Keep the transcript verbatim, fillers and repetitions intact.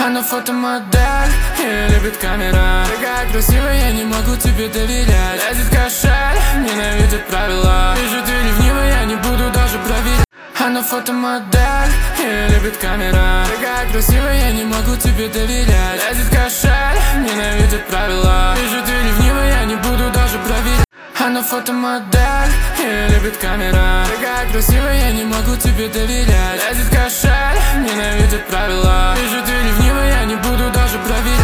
Она фотомодель, ее любит камера. Такая красивая, я не могу тебе доверять. Лезет кошель, ненавидит правила. Вижу, ты ревнивая, я не буду даже проверять. Она фотомодель, ее любит камера. Такая красивая, я не могу тебе доверять. Лезет кошель, ненавидит правила. Вижу, ты ревнивая, я не буду даже проверять. Она фотомодель, ее любит камера. Такая красивая, я не могу тебе доверять. Лезет кошель, ненавидит правила. Вижу, ты ревнивая, я не буду даже проверять.